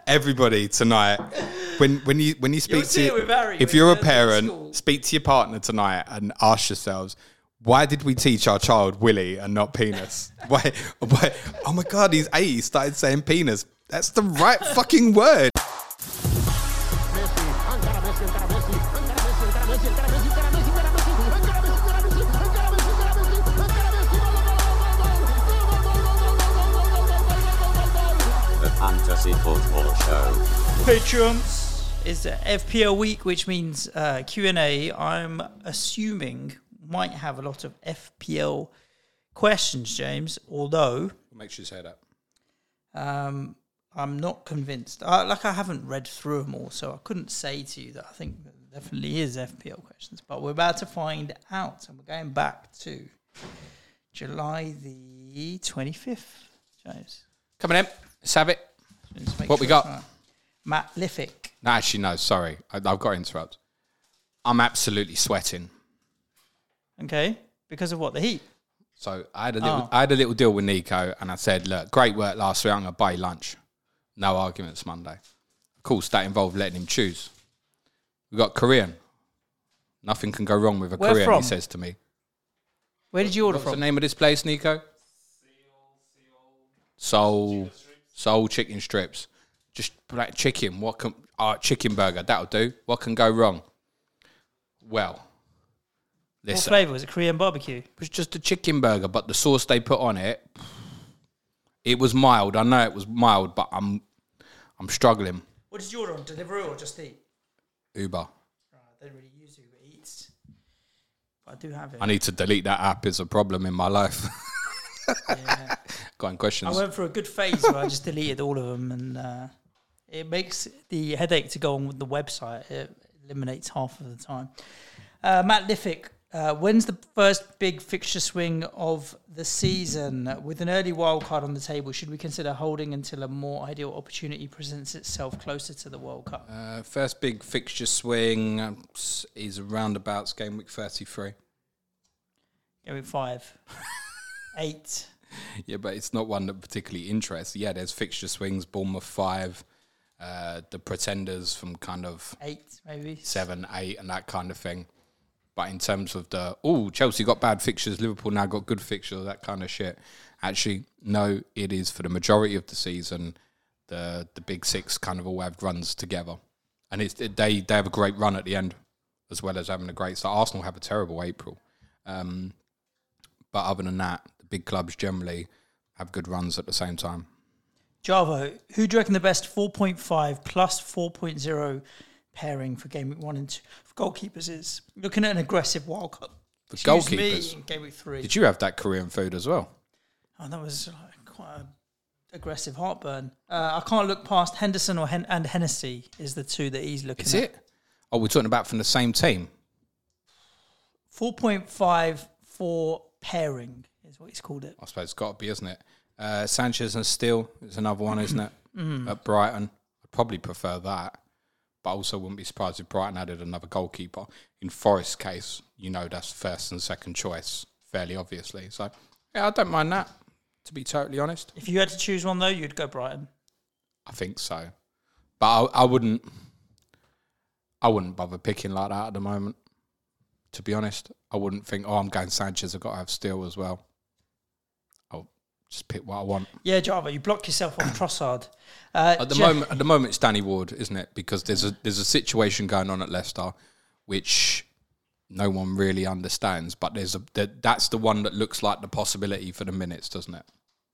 everybody tonight, when you speak if you're a parent, speak to your partner tonight and ask yourselves, why did we teach our child Willy and not penis? Why? Oh my God, he's 8. He started saying penis. That's the right fucking word. Fantasy Football Show. Patrons, it's FPL week, which means Q&A. I'm assuming might have a lot of FPL questions, James, although... What makes you say that? I'm not convinced. I haven't read through them all, so I couldn't say to you that I think there definitely is FPL questions, but we're about to find out, and we're going back to July the 25th, James. Coming in. Let's have it. What we got? Right. Matt Liffick. No, actually, no, sorry. I've got to interrupt. I'm absolutely sweating. Okay. Because of what? The heat? So I had a little deal with Nico, and I said, look, great work last week. I'm going to buy you lunch. No arguments Monday. Of course, that involved letting him choose. We got Korean. Nothing can go wrong with a Where Korean, from? he says to me. Where did you order What's from? the name of this place, Nico? Soul chicken strips. Just like chicken. Chicken burger. That'll do. What can go wrong? Well, What flavour? Was it Korean barbecue? It was just a chicken burger, but the sauce they put on it, it was mild. I know it was mild, but I'm struggling. What did you order on? Deliveroo or Just Eat? Uber. Right, I don't really use Uber Eats, but I do have it. I need to delete that app. It's a problem in my life. Yeah. Got any questions? I went through a good phase where I just deleted all of them, and it makes the headache to go on with the website. It eliminates half of the time. Matt Liffick, when's the first big fixture swing of the season? With an early wild card on the table, should we consider holding until a more ideal opportunity presents itself closer to the World Cup? First big fixture swing is around about game week 33. Game week 5. 8. Yeah, but it's not one that particularly interests. Yeah, there's fixture swings, Bournemouth 5, the Pretenders from kind of 8, maybe 7, 8, and that kind of thing. But in terms of Chelsea got bad fixtures, Liverpool now got good fixtures, that kind of shit. Actually, no, it is for the majority of the season, the big six kind of all have runs together. And they have a great run at the end, as well as having a great start. Arsenal have a terrible April. But other than that, the big clubs generally have good runs at the same time. Javo, who do you reckon the best 4.5 plus 4.0 pairing for game week 1 and 2 for goalkeepers is? Looking at an aggressive World Cup. For goalkeepers? Me in game week 3. Did you have that Korean food as well? Oh, that was quite an aggressive heartburn. I can't look past Henderson and Hennessy is the two that he's looking at. Is it? Oh, we're talking about from the same team? 4.5 for pairing is what he's called it. I suppose it's got to be, isn't it? Sanchez and Steele is another one, isn't it? At Brighton. I'd probably prefer that. But I also wouldn't be surprised if Brighton added another goalkeeper. In Forest's case, that's first and second choice, fairly obviously. So, yeah, I don't mind that, to be totally honest. If you had to choose one, though, you'd go Brighton. I think so. But I wouldn't bother picking like that at the moment. To be honest, I wouldn't think, I'm going Sanchez, I've got to have Steele as well. I'll just pick what I want. Yeah, Java, you block yourself on Trossard. At the moment, it's Danny Ward, isn't it? Because there's a situation going on at Leicester, which no one really understands. But that's the one that looks like the possibility for the minutes, doesn't it?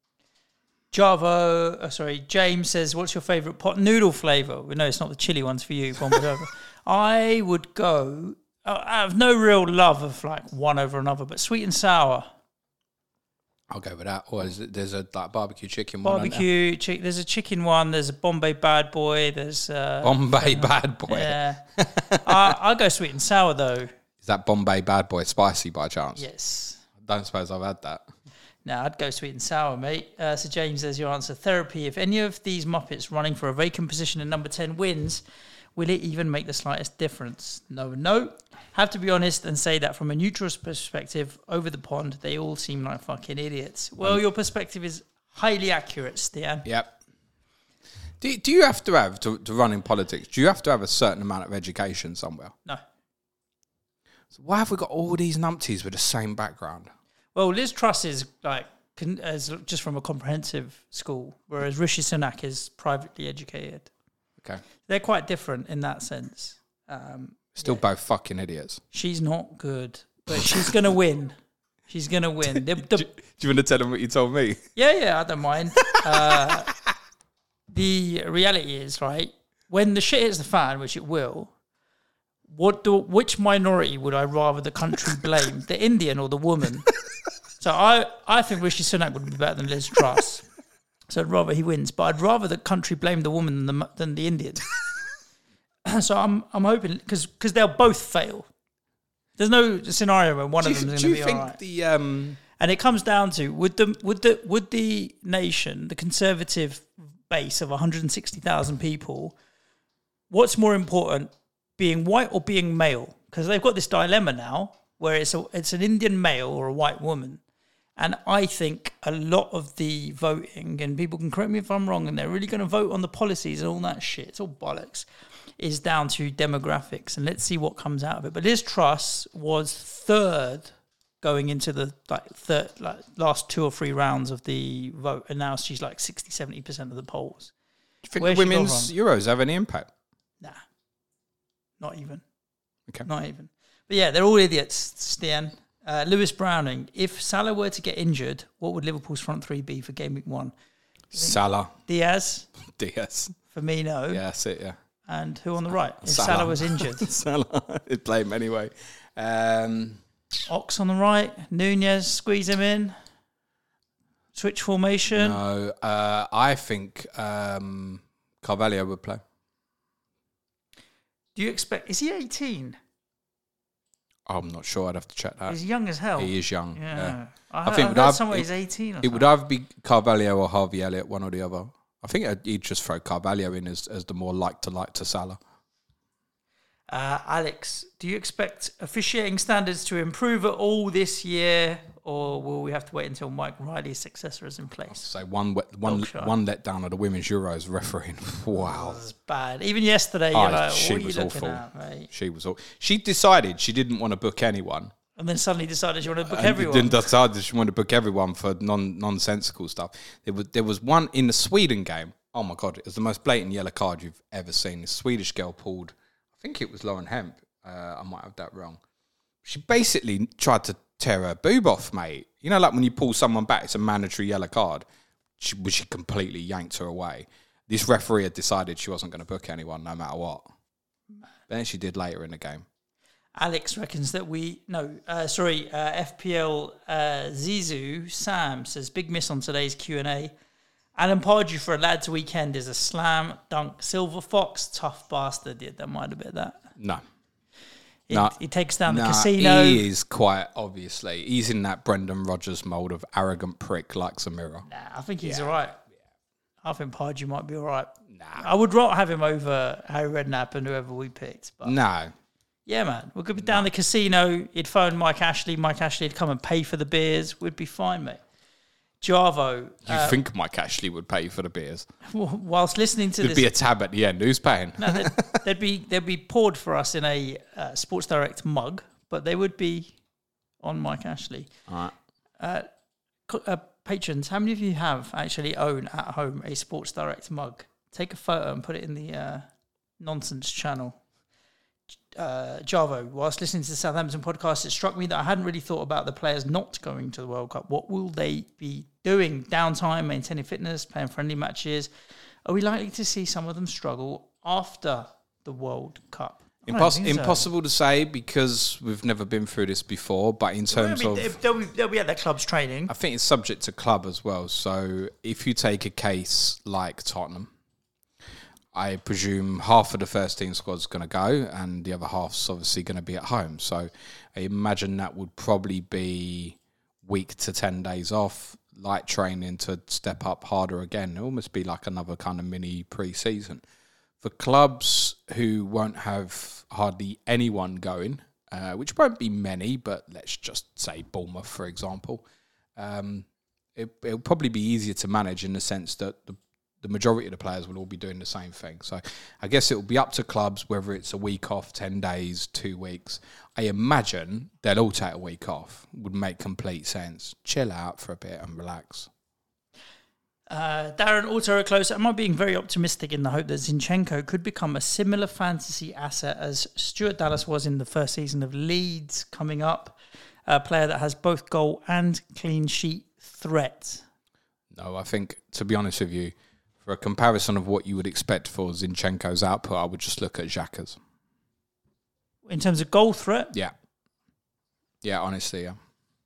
James says, what's your favourite pot noodle flavour? We know it's not the chili ones for you, I would go... I have no real love of one over another, but sweet and sour. I'll go with that. Or there's a barbecue chicken one. There's a chicken one. There's a Bombay Bad Boy. There's Bombay Bad Boy. Yeah, I'll go sweet and sour though. Is that Bombay Bad Boy spicy by chance? Yes. I don't suppose I've had that. No, I'd go sweet and sour, mate. So James, there's your answer. Therapy. If any of these Muppets running for a vacant position in number 10 wins, will it even make the slightest difference? No. Have to be honest and say that from a neutral perspective, over the pond, they all seem like fucking idiots. Well, your perspective is highly accurate, Stian. Yep. Do you have to run in politics? Do you have to have a certain amount of education somewhere? No. So why have we got all these numpties with the same background? Well, Liz Truss is like as just from a comprehensive school, whereas Rishi Sunak is privately educated. Okay. They're quite different in that sense. Still both fucking idiots. She's not good, but she's going to win. She's going to win. Do you want to tell them what you told me? Yeah, I don't mind. The reality is, right, when the shit hits the fan, which it will, which minority would I rather the country blame, the Indian or the woman? So I think Rishi Sunak would be better than Liz Truss. So I'd rather he wins, but I'd rather the country blame the woman than the Indian. So I'm hoping because they'll both fail. There's no scenario where one of them is going to be all right. Do you think And it comes down to would the nation, the conservative base of 160,000 people, what's more important, being white or being male? Because they've got this dilemma now where it's an Indian male or a white woman. And I think a lot of the voting, and people can correct me if I'm wrong, and they're really going to vote on the policies and all that shit, it's all bollocks, is down to demographics. And let's see what comes out of it. But Liz Truss was third going into the last 2 or 3 rounds of the vote, and now she's like 60-70% of the polls. Do you think the women's Euros have any impact? Nah, not even. Okay, not even. But yeah, they're all idiots. Stian, Lewis Browning. If Salah were to get injured, what would Liverpool's front three be for game week 1? Salah, Diaz, Yeah, Firmino. that's it. Yeah, and who on the right? If Salah was injured, Salah, he'd play him anyway. Ox on the right, Nunez, squeeze him in. Switch formation. No, I think Carvalho would play. Do you expect? Is he 18? I'm not sure. I'd have to check that. He's young as hell. He is young. Yeah. I think somewhere he's 18. It would either be Carvalho or Harvey Elliott, one or the other. I think he'd just throw Carvalho in as the more like to Salah. Alex, do you expect officiating standards to improve at all this year, or will we have to wait until Mike Riley's successor is in place? So one letdown of the women's Euros refereeing. Wow, that was bad. Even yesterday, you're like, she what are was you looking awful. at, mate? She was awful. She decided she didn't want to book anyone, and then suddenly decided she wanted to book everyone. Then decided she wanted to book everyone for nonsensical stuff. There was one in the Sweden game. Oh my god, it was the most blatant yellow card you've ever seen. The Swedish girl pulled, I think it was Lauren Hemp. I might have that wrong. She basically tried to tear her boob off, mate. You know, like when you pull someone back, it's a mandatory yellow card. She completely yanked her away. This referee had decided she wasn't going to book anyone no matter what. But then she did later in the game. Alex reckons that FPL Zizou Sam says, big miss on today's Q&A. Alan Pardew for a lads weekend is a slam dunk. Silver Fox, tough bastard. Yeah, that might have been that. No. He takes down the casino. He is quite obviously. He's in that Brendan Rodgers mould of arrogant prick like Zamira. Nah, I think he's all right. I think Pardew might be all right. Nah. I would rather have him over Harry Redknapp and whoever we picked. But no. Yeah, man. We could be down the casino. He'd phone Mike Ashley. Mike Ashley would come and pay for the beers. We'd be fine, mate. Javo. You think Mike Ashley would pay for the beers? Whilst listening to There'd be a tab at the end. Who's paying? No, they'd be poured for us in a Sports Direct mug, but they would be on Mike Ashley. All right. Patrons, how many of you have actually own at home a Sports Direct mug? Take a photo and put it in the nonsense channel. Javo, whilst listening to the Southampton podcast, it struck me that I hadn't really thought about the players not going to the World Cup. What will they be doing? Downtime, maintaining fitness, playing friendly matches? Are we likely to see some of them struggle after the World Cup? Impossible to say because we've never been through this before, but in terms of... They'll be at their club's training. I think it's subject to club as well. So if you take a case like Tottenham, I presume half of the first team squad is going to go and the other half's obviously going to be at home. So I imagine that would probably be week to 10 days off, light training to step up harder again. It almost be like another kind of mini pre-season. For clubs who won't have hardly anyone going, which won't be many, but let's just say Bournemouth, for example, it'll probably be easier to manage in the sense that the the majority of the players will all be doing the same thing. So I guess it will be up to clubs whether it's a week off, 10 days, 2 weeks. I imagine they'll all take a week off. Would make complete sense. Chill out for a bit and relax. Darren, also a close. Am I being very optimistic in the hope that Zinchenko could become a similar fantasy asset as Stuart Dallas was in the first season of Leeds coming up? A player that has both goal and clean sheet threat. No, I think, to be honest with you, for a comparison of what you would expect for Zinchenko's output, I would just look at Xhaka's. In terms of goal threat? Yeah. Yeah, honestly, yeah.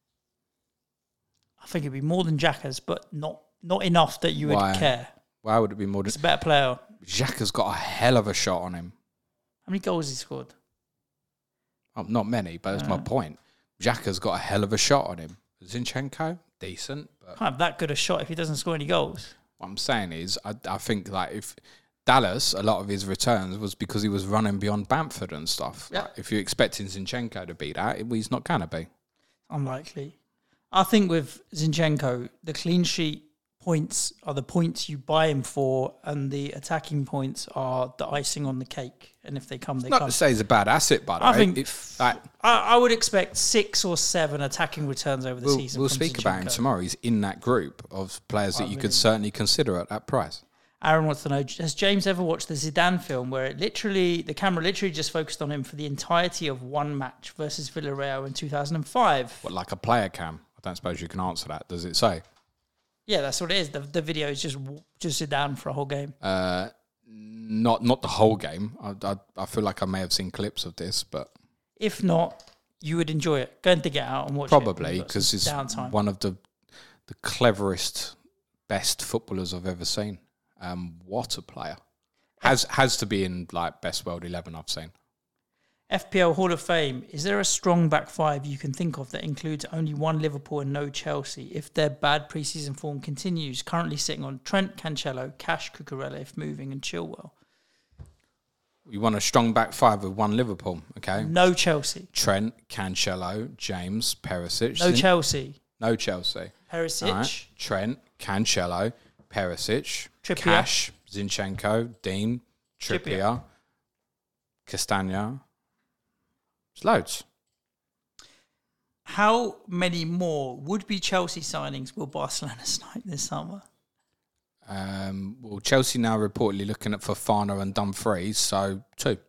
I think it'd be more than Xhaka's, but not enough that you would care. Why would it be more than... It's a better player. Xhaka's got a hell of a shot on him. How many goals has he scored? Oh, not many, but that's my point. Xhaka's got a hell of a shot on him. Zinchenko, decent. But Can't have that good a shot if he doesn't score any goals. what I'm saying is, I think like if Dallas, a lot of his returns was because he was running beyond Bamford and stuff. Yeah. Like, if you're expecting Zinchenko to be that, he's not going to be. Unlikely. I think with Zinchenko, the clean sheet points are the points you buy him for, and the attacking points are the icing on the cake. And if they come, they Not come. to say he's a bad asset, by the way. I think If, like, I would expect 6 or 7 attacking returns over the season. we'll from speak about him Zinchenko. tomorrow. He's in that group of players that you could certainly consider at that price. Aaron wants to know, has James ever watched the Zidane film where the camera literally just focused on him for the entirety of one match versus Villarreal in 2005? What, like a player cam? I don't suppose you can answer that. Does it say? Yeah, that's what it is. The video is just Zidane for a whole game. Not the whole game. I feel like I may have seen clips of this, but If not, you would enjoy it. Go and dig it out and watch probably it. because it's downtime. one of the cleverest, best footballers I've ever seen. What a player! Has to be in like best world 11 I've seen. FPL Hall of Fame. Is there a strong back five you can think of that includes only one Liverpool and no Chelsea? If their bad preseason form continues, currently sitting on Trent, Cancelo, Cash, Cucurella if moving, and Chilwell. You want a strong back five with one Liverpool, okay? No Chelsea. Trent, Cancelo, James, Perisic. No Chelsea. No Chelsea. Perisic. All right. Trent, Cancelo, Perisic, Trippier. Cash, Zinchenko, Dean, Trippier, Castagna. It's loads. How many more would-be Chelsea signings will Barcelona sign this summer? Well, Chelsea now reportedly looking at Fofana and Dumfries, so 2.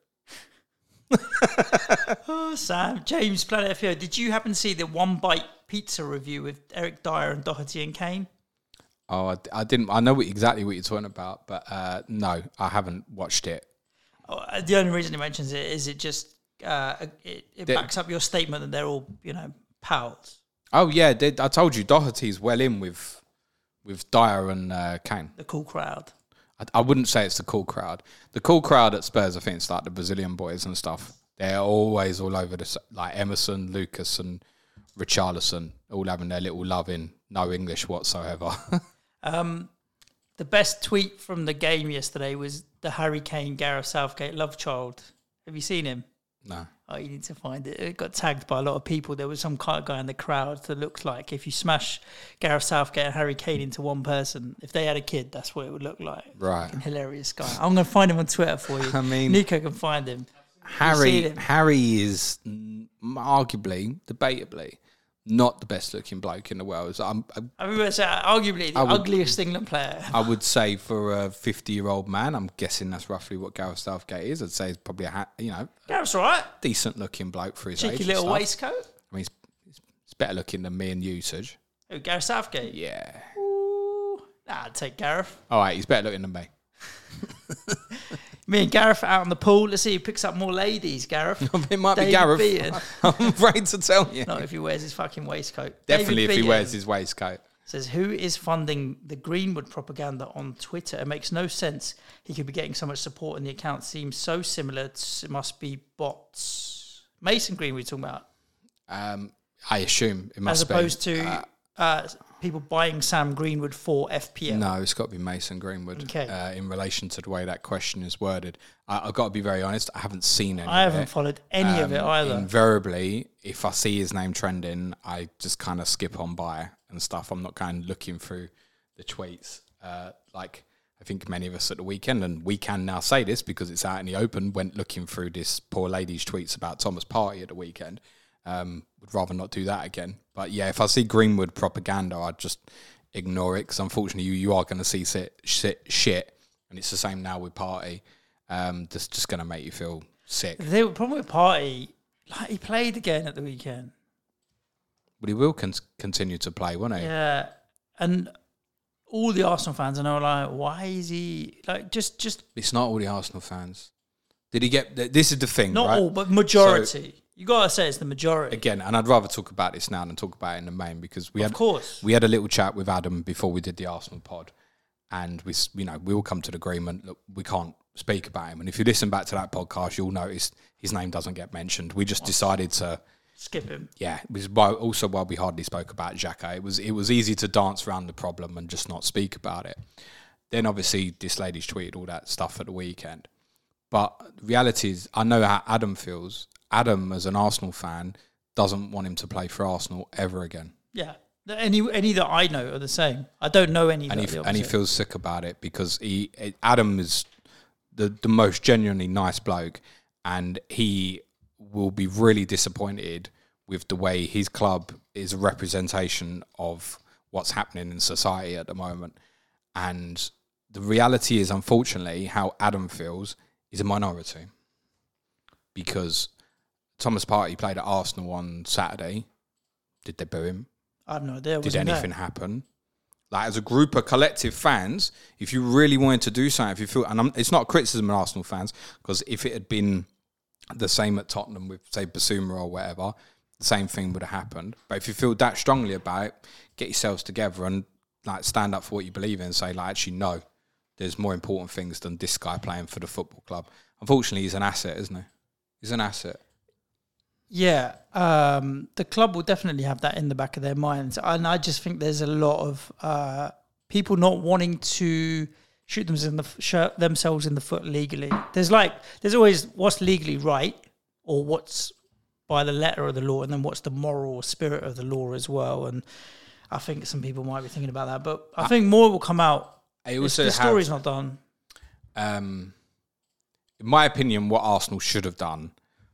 Oh, Sam. James, Planet FPO. Did you happen to see the One Bite Pizza review with Eric Dyer and Doherty and Kane? Oh, I didn't. I know exactly what you're talking about, but no, I haven't watched it. Oh, the only reason it mentions it is it just it backs up your statement that they're all pals. Oh yeah, I told you Doherty's well in with Dyer and Kane. The cool crowd. I wouldn't say it's the cool crowd. The cool crowd at Spurs, I think it's like the Brazilian boys and stuff. They're always all over like Emerson, Lucas, and Richarlison, all having their little love in no English whatsoever. The best tweet from the game yesterday was the Harry Kane, Gareth Southgate love child. Have you seen him? No. Oh, you need to find it. It got tagged by a lot of people. There was some kind of guy in the crowd that looked like if you smash Gareth Southgate and Harry Kane into one person, if they had a kid, that's what it would look like. Right. Fucking hilarious guy. I'm going to find him on Twitter for you. I mean, Nico can find him. Harry him? is arguably, debatably, not the best looking bloke in the world. I mean, it's arguably the ugliest England player. I would say for a 50-year-old man, I'm guessing that's roughly what Gareth Southgate is. I'd say he's probably Gareth's all right. decent looking bloke for his age. Cheeky and little stuff. waistcoat. I mean, he's better looking than me and you, Suj. Oh, Gareth Southgate? Yeah. Ooh. Nah, I'd take Gareth. All right, he's better looking than me. Me and Gareth out on the pool. Let's see who picks up more ladies, Gareth. It might be David Gareth. Beaton. I'm afraid to tell you. Not if he wears his fucking waistcoat. Definitely David if he Beaton wears his waistcoat. says, who is funding the Greenwood propaganda on Twitter? It makes no sense. He could be getting so much support and the account seems so similar. It must be bots. Mason Greenwood talking about. I assume it must As opposed to people buying Sam Greenwood for FPL. No, it's got to be Mason Greenwood. Okay. In relation to the way that question is worded, I've got to be very honest. I haven't seen any. I haven't followed any of it either. Invariably, if I see his name trending, I just kind of skip on by and stuff. I'm not kind of looking through the tweets. Like I think many of us at the weekend, and we can now say this because it's out in the open, went looking through this poor lady's tweets about Thomas Partey at the weekend. Would rather not do that again. But yeah, if I see Greenwood propaganda, I'd just ignore it, because unfortunately you are going to see shit, and it's the same now with Partey. That's just going to make you feel sick. The problem with Partey, like, he played again at the weekend. But he will continue to play, won't he? Yeah, and all the Arsenal fans are now like, why is he like just? It's not all the Arsenal fans. Did he get? This is the thing, Not right? all, but majority. So, you gotta say it's the majority. Again, and I'd rather talk about this now than talk about it in the main, because we had a little chat with Adam before we did the Arsenal pod, and we all come to the agreement that we can't speak about him. And if you listen back to that podcast, you'll notice his name doesn't get mentioned. We just decided to skip him. Yeah, it was why we hardly spoke about Xhaka. It was easy to dance around the problem and just not speak about it. Then obviously this lady's tweeted all that stuff at the weekend. But the reality is, I know how Adam feels. Adam, as an Arsenal fan, doesn't want him to play for Arsenal ever again. Yeah. Any that I know are the same. I don't know any. And he feels sick about it, because Adam is the most genuinely nice bloke, and he will be really disappointed with the way his club is a representation of what's happening in society at the moment. And the reality is, unfortunately, how Adam feels is a minority. Because Thomas Partey played at Arsenal on Saturday. Did they boo him? I have no idea. Did anything happen? Like, as a group of collective fans, if you really wanted to do something, if you feel, and it's not a criticism of Arsenal fans, because if it had been the same at Tottenham with, say, Basuma or whatever, the same thing would have happened. But if you feel that strongly about it, get yourselves together and like stand up for what you believe in and say, like, actually, no, there's more important things than this guy playing for the football club. Unfortunately, he's an asset, isn't he? He's an asset. Yeah, the club will definitely have that in the back of their minds. And I just think there's a lot of people not wanting to shoot themselves in the foot legally. There's always what's legally right, or what's by the letter of the law, and then what's the moral spirit of the law as well. And I think some people might be thinking about that, but I think more will come out. The story's not done. In my opinion, what Arsenal should have done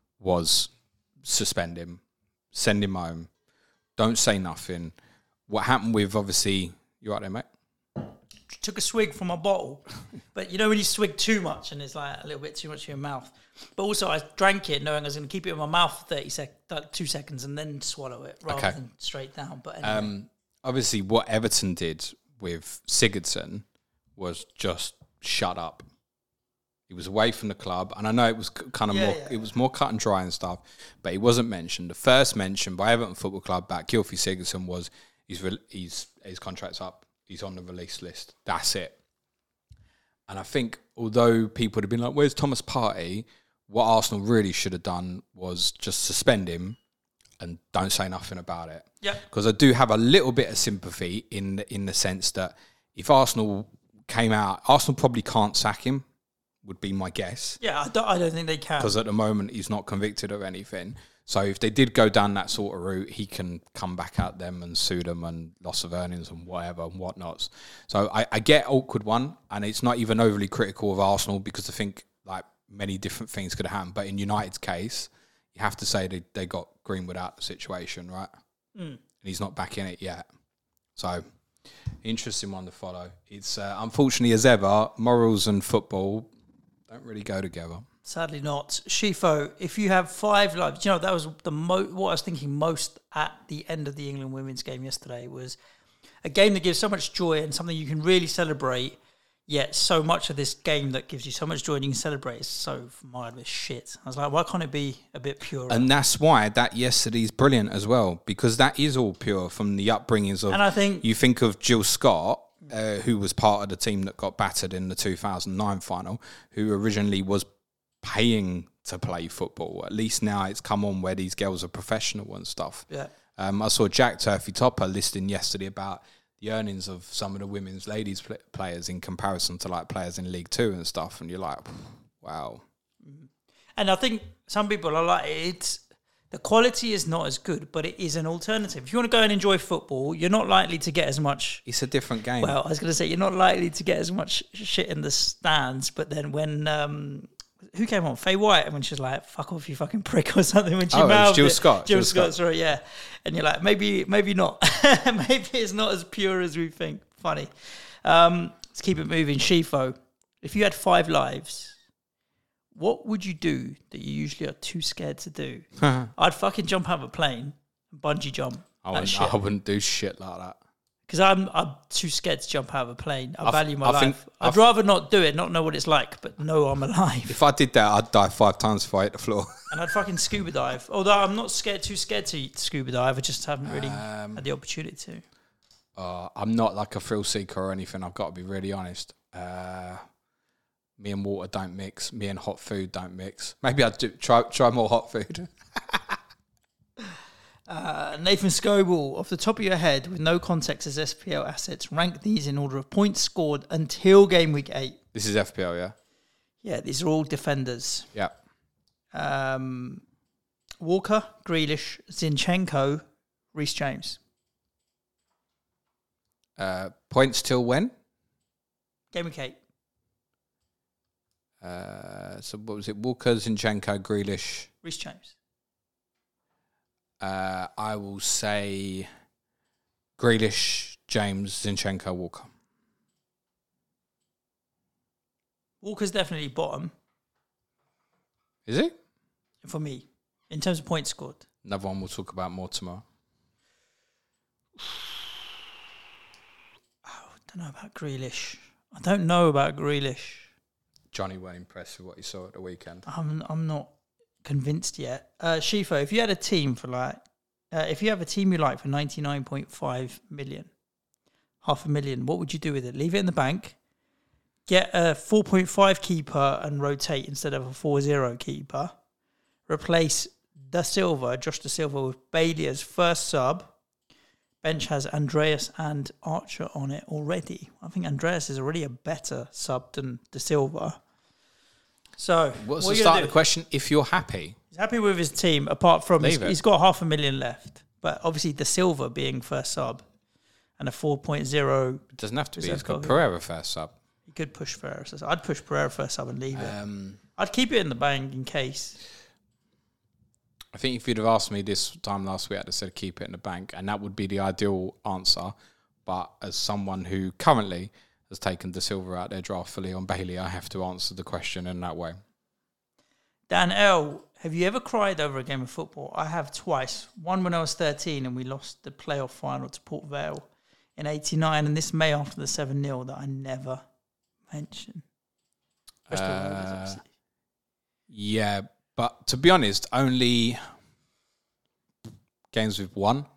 was suspend him, send him home, don't say nothing. What happened with, obviously, you right there, mate? Took a swig from a bottle, but you know when you swig too much and it's like a little bit too much in your mouth. But also I drank it knowing I was going to keep it in my mouth for 2 seconds and then swallow it rather than straight down. But anyway. Obviously what Everton did with Sigurdsson was just shut up. He was away from the club, and I know it was kind of it was more cut and dry and stuff, but he wasn't mentioned. The first mention by Everton Football Club about Gylfi Sigurdsson was his contract's up. He's on the release list. That's it. And I think, although people would have been like, where's Thomas Partey? What Arsenal really should have done was just suspend him and don't say nothing about it. Yeah. Because I do have a little bit of sympathy in the sense that if Arsenal came out, Arsenal probably can't sack him, would be my guess. Yeah, I don't think they can. Because at the moment, he's not convicted of anything. So if they did go down that sort of route, he can come back at them and sue them and loss of earnings and whatever and whatnots. So I get awkward one, and it's not even overly critical of Arsenal, because I think like many different things could have happened. But in United's case, you have to say they got Greenwood out of the situation, right? And he's not back in it yet. So interesting one to follow. It's unfortunately, as ever, morals and football don't really go together. Sadly not. Shifo, if you have 5 lives, that was what I was thinking most at the end of the England women's game yesterday, was a game that gives so much joy and something you can really celebrate, yet so much of this game that gives you so much joy and you can celebrate is so mired with shit. I was like, why can't it be a bit pure? And that's why that yesterday's brilliant as well, because that is all pure from the upbringings of... And I think... You think of Jill Scott, who was part of the team that got battered in the 2009 final, who originally was paying to play football. At least now it's come on where these girls are professional and stuff. Yeah. I saw Jack Turfy Topper listing yesterday about the earnings of some of the women's ladies players in comparison to like players in League Two and stuff, and you're like, wow. And I think some people are like, The quality is not as good, but it is an alternative. If you want to go and enjoy football, you're not likely to get as much. It's a different game. Well, I was going to say you're not likely to get as much shit in the stands. But then when who came on? Faye White, and when she's like, "Fuck off, you fucking prick" or something. When she mouthed Jill it. Scott. Jill Scott, sorry, yeah. And you're like, maybe not. Maybe it's not as pure as we think. Funny. Let's keep it moving. Shifo, if you had 5 lives, what would you do that you usually are too scared to do? I'd fucking jump out of a plane and bungee jump. I wouldn't do shit like that. Because I'm too scared to jump out of a plane. I value my life. I'd rather not do it, not know what it's like, but know I'm alive. If I did that, I'd die 5 times before I hit the floor. And I'd fucking scuba dive. Although I'm not too scared to scuba dive. I just haven't really had the opportunity to. I'm not like a thrill seeker or anything. I've got to be really honest. Me and water don't mix. Me and hot food don't mix. Maybe I'd try more hot food. Nathan Scoble, off the top of your head, with no context as SPL assets, rank these in order of points scored until game week 8. This is FPL, yeah? Yeah, these are all defenders. Yeah. Walker, Grealish, Zinchenko, Reece James. Points till when? Game week 8. So what was it? Walker, Zinchenko, Grealish. Reece James. I will say Grealish, James, Zinchenko, Walker. Walker's definitely bottom. Is he? For me, in terms of points scored. Another one we'll talk about more tomorrow. I don't know about Grealish. Johnny weren't impressed with what he saw at the weekend. I'm not convinced yet. Shifo, if you had a team for if you have a team you like for 99.5 million, $500,000, what would you do with it? Leave it in the bank, get a 4.5 keeper and rotate instead of a 4-0 keeper, replace Josh Da Silva with Bailey as first sub. Bench has Andreas and Archer on it already. I think Andreas is already a better sub than Da Silva. So, what's the start of the question? If you're happy. He's happy with his team, apart from he's got $500,000 left. But obviously, Da Silva being first sub and a 4.0. It doesn't have to be. He's got Pereira first sub. He could push Pereira. So I'd push Pereira first sub and leave it. I'd keep it in the bank in case. I think if you'd have asked me this time last week, I'd have said keep it in the bank, and that would be the ideal answer. But as someone who currently has taken Da Silva out their draft for Leon Bailey, I have to answer the question in that way. Dan L, have you ever cried over a game of football? I have twice. One when I was 13 and we lost the playoff final to Port Vale in 89, and this May after the 7-0 that I never mention. Yeah, but to be honest, only games we've won,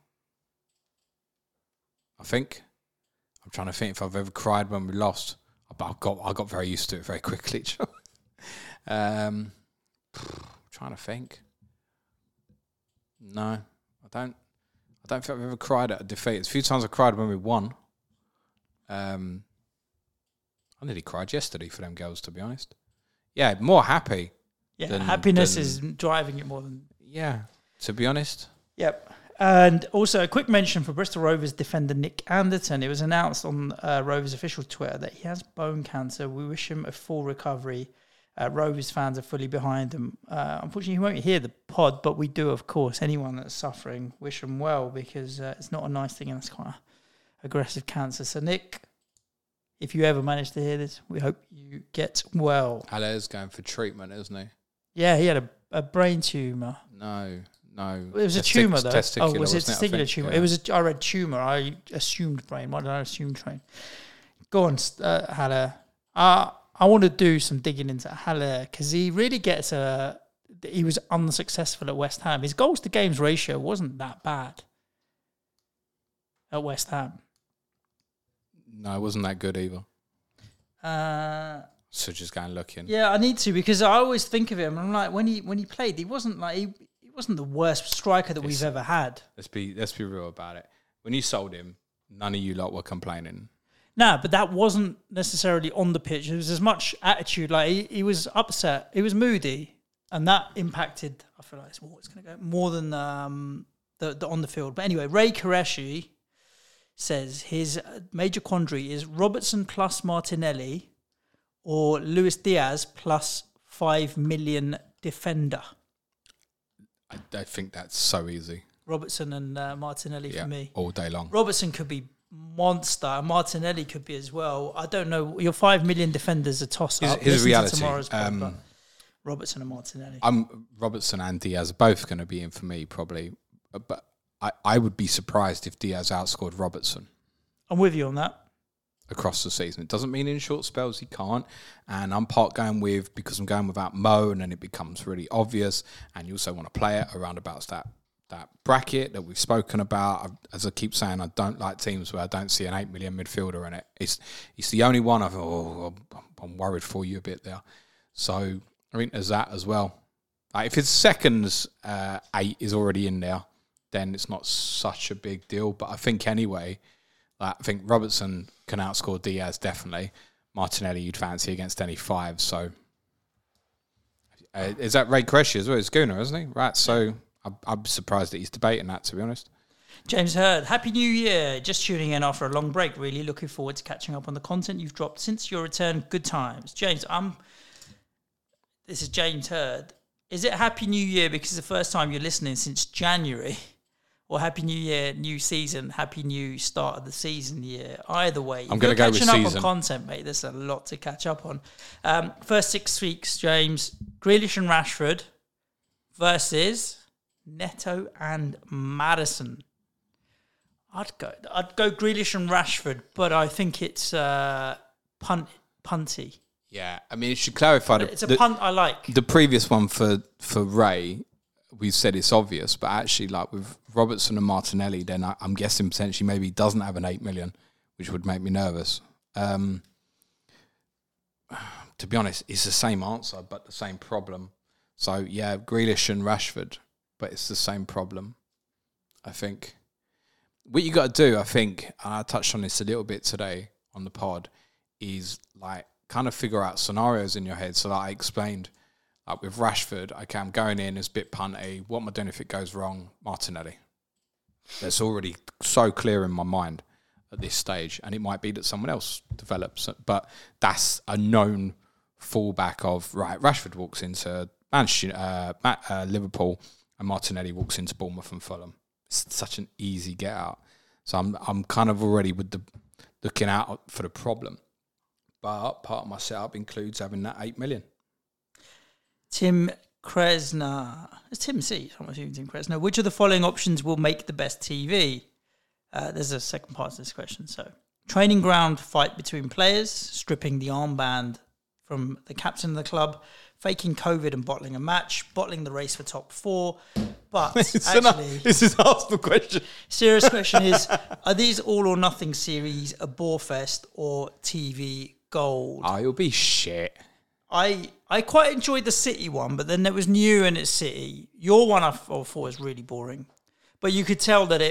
I think. I'm trying to think if I've ever cried when we lost. I got very used to it very quickly. Trying to think. No, I don't think I've ever cried at a defeat. A few times I cried when we won. I nearly cried yesterday for them girls, to be honest. Yeah, more happy. Yeah, happiness is driving it more than... Yeah, to be honest. Yep. And also a quick mention for Bristol Rovers defender Nick Anderton. It was announced on Rovers official Twitter that he has bone cancer. We wish him a full recovery. Rovers fans are fully behind him. Unfortunately, he won't hear the pod, but we do, of course. Anyone that's suffering, wish him well, because it's not a nice thing and it's quite aggressive cancer. So, Nick, if you ever manage to hear this, we hope you get well. Haller's going for treatment, isn't he? Yeah, he had a brain tumour. No. It was a tumour, though. Testicular, was it a testicular tumour? Yeah. I read tumour. I assumed brain. Why did I assume brain? Go on, Haller. I want to do some digging into Haller because he really gets he was unsuccessful at West Ham. His goals to games ratio wasn't that bad at West Ham. No, it wasn't that good either. So just go and look in. Yeah, I need to, because I always think of him. And I'm like, when he played, he wasn't the worst striker that we've ever had. Let's be real about it. When you sold him, none of you lot were complaining. No, but that wasn't necessarily on the pitch. It was as much attitude. Like he was upset. He was moody. And that impacted, I feel like it's going to go more than the on the field. But anyway, Ray Qureshi says his major quandary is Robertson plus Martinelli or Luis Diaz plus 5 million defender. I think that's so easy. Robertson and Martinelli for me. All day long. Robertson could be monster. And Martinelli could be as well. I don't know. Your 5 million defenders a toss-up. Here's reality. Tomorrow's pod, but Robertson and Martinelli. Robertson and Diaz are both going to be in for me, probably. But I would be surprised if Diaz outscored Robertson. I'm with you on that. Across the season. It doesn't mean in short spells he can't. And I'm going with, because I'm going without Mo, and then it becomes really obvious. And you also want to play it around about that bracket that we've spoken about. As I keep saying, I don't like teams where I don't see an 8 million midfielder in it. It's the only one I'm worried for you a bit there. So I think there's that as well. Like if his seconds 8 is already in there, then it's not such a big deal. But I think anyway, I think Robertson can outscore Diaz definitely. Martinelli you'd fancy against any 5. So is that Ray Qureshi as well? It's Gooner, isn't he? Right. So I'm surprised that he's debating that, to be honest. James Hurd, Happy New Year. Just tuning in after a long break. Really looking forward to catching up on the content you've dropped since your return. Good times. James, this is James Hurd. Is it Happy New Year because it's the first time you're listening since January? Or Happy New Year, new season, Happy New start of the season year? Either way. I'm going to go with season. Catching up on content, mate. There's a lot to catch up on. First 6 weeks, James. Grealish and Rashford versus Neto and Maddison. I'd go Grealish and Rashford, but I think it's punty. Yeah, I mean, it should clarify. It's a punt I like. The previous one for Ray, we said it's obvious, but actually, like with Robertson and Martinelli, then I'm guessing potentially maybe he doesn't have an 8 million, which would make me nervous. To be honest, it's the same answer, but the same problem. So, yeah, Grealish and Rashford, but it's the same problem, I think. What you got to do, I think, and I touched on this a little bit today on the pod, is like kind of figure out scenarios in your head. So like I explained, like with Rashford, okay, I'm going in, it's a bit punty. What am I doing if it goes wrong? Martinelli. That's already so clear in my mind at this stage. And it might be that someone else develops. But that's a known fallback of, right, Rashford walks into Liverpool and Martinelli walks into Bournemouth and Fulham. It's such an easy get out. So I'm kind of already with the looking out for the problem. But part of my setup includes having that 8 million. Tim Kresner. It's Tim C. I'm assuming Tim Kresner. Which of the following options will make the best TV? There's a second part to this question. So, training ground fight between players, stripping the armband from the captain of the club, faking COVID and bottling a match, bottling the race for top 4. But actually, this is Arsenal question. Serious question is: are these all or nothing series a bore fest or TV gold? Oh, it'll be shit. I quite enjoyed the City one, but then there was new and it's City. Your one I thought was really boring, but you could tell that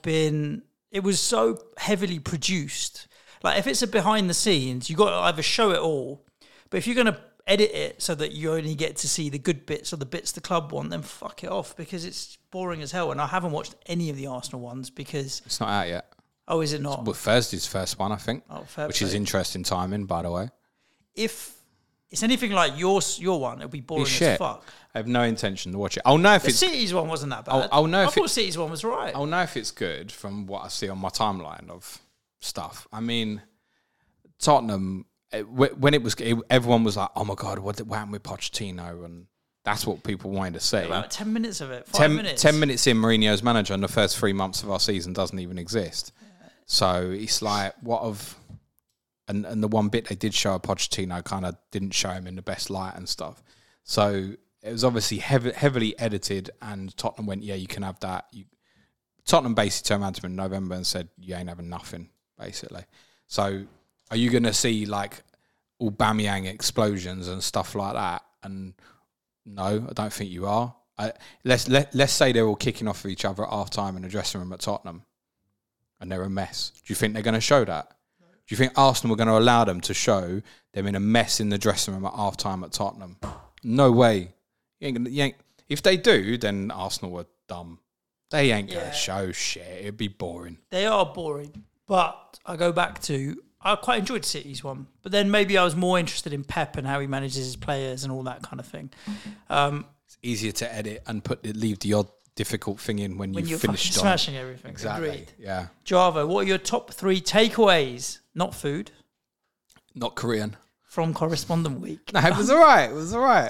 it was so heavily produced. Like if it's a behind the scenes, you got to either show it all, but if you're going to edit it so that you only get to see the good bits or the bits the club want, then fuck it off because it's boring as hell. And I haven't watched any of the Arsenal ones because it's not out yet. Oh, is it not? Well, Thursday's first one, I think, which is interesting timing, by the way. If it's anything like your one, it'll be boring as fuck. I have no intention to watch it. I'll know if it's... The City's one wasn't that bad. I'll know I thought City's one was right. I'll know if it's good from what I see on my timeline of stuff. I mean, Tottenham, when everyone was like, oh my God, what happened with Pochettino? And that's what people wanted to see. About 10 minutes of it, 5 minutes. 10 minutes in, Mourinho's manager, and the first 3 months of our season doesn't even exist. Yeah. So it's like, what of... And the one bit they did show Pochettino kind of didn't show him in the best light and stuff. So it was obviously heavily edited, and Tottenham went, yeah, you can have that. Tottenham basically turned around to him in November and said, you ain't having nothing, basically. So are you going to see like Aubameyang explosions and stuff like that? And no, I don't think you are. Let's say they're all kicking off for each other at half-time in the dressing room at Tottenham and they're a mess. Do you think they're going to show that? Do you think Arsenal are going to allow them to show them in a mess in the dressing room at half-time at Tottenham? No way. If they do, then Arsenal are dumb. They ain't going Yeah. to show shit. It'd be boring. They are boring, but I go back to I quite enjoyed City's one, but then maybe I was more interested in Pep and how he manages his players and all that kind of thing. It's easier to edit and leave the odd difficult thing in when When you've you're finished fucking on. smashing everything. Exactly. Agreed. Yeah. Java, what are your top 3 takeaways? Not food Not Korean. from Correspondent Week. No, it was all right. It was all right.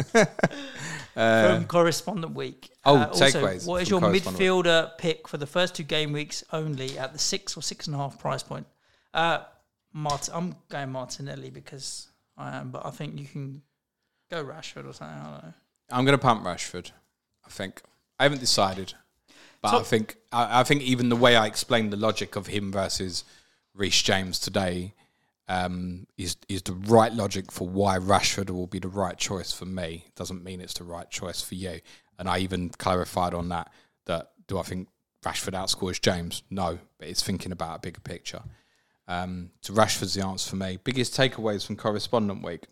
From Correspondent Week. Also, takeaways what is from your Correspondent Week. midfielder pick for the first 2 game weeks only at the 6 or 6.5 price point? I'm going Martinelli because I am, but I think you can go Rashford or something. I don't know. I'm going to pump Rashford, I think. I haven't decided. But I think even the way I explained the logic of him versus Reece James today is the right logic for why Rashford will be the right choice for me. Doesn't mean it's the right choice for you. And I even clarified on that do I think Rashford outscores James? No, but it's thinking about a bigger picture. So Rashford's the answer for me. Biggest takeaways from Correspondent Week.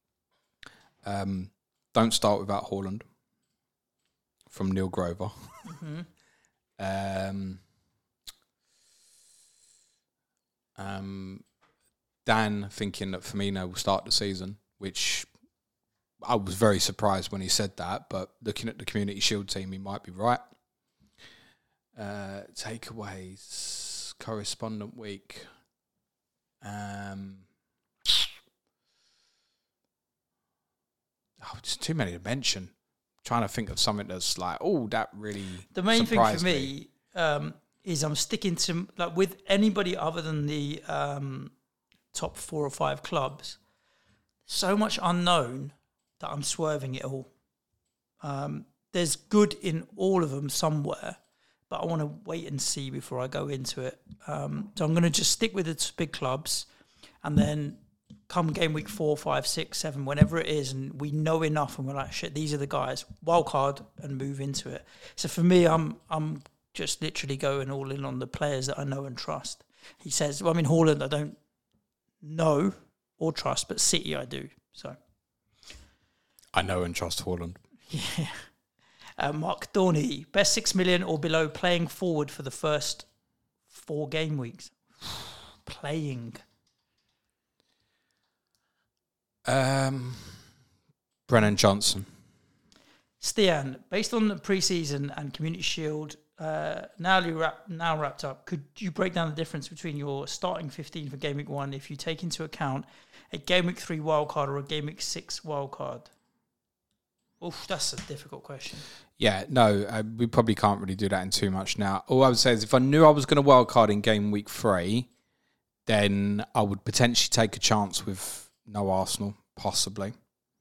Don't start without Haaland. From Neil Grover. Dan thinking that Firmino will start the season, which I was very surprised when he said that, but looking at the Community Shield team, he might be right. Takeaways, Correspondent Week. Just too many to mention. Trying to think of something that's like, that really The main thing for surprised me is I'm sticking to, like, with anybody other than the top 4 or 5 clubs, so much unknown that I'm swerving it all. There's good in all of them somewhere, but I want to wait and see before I go into it. So I'm going to just stick with the big clubs, and then come game week 4, 5, 6, 7, whenever it is, and we know enough, and we're like, shit, these are the guys. Wild card and move into it. So for me, I'm just literally going all in on the players that I know and trust. He says, Haaland I don't know or trust, but City I do. So I know and trust Haaland. yeah. Mark Dorney, best 6 million or below playing forward for the first 4 game weeks. Playing. Brennan Johnson. Stian, based on the pre-season and Community Shield now wrapped up, could you break down the difference between your starting 15 for Game Week 1 if you take into account a Game Week 3 wildcard or a Game Week 6 wildcard? Oof, that's a difficult question. Yeah, no, we probably can't really do that in too much now. All I would say is if I knew I was going to wildcard in Game Week 3, then I would potentially take a chance with no Arsenal, possibly.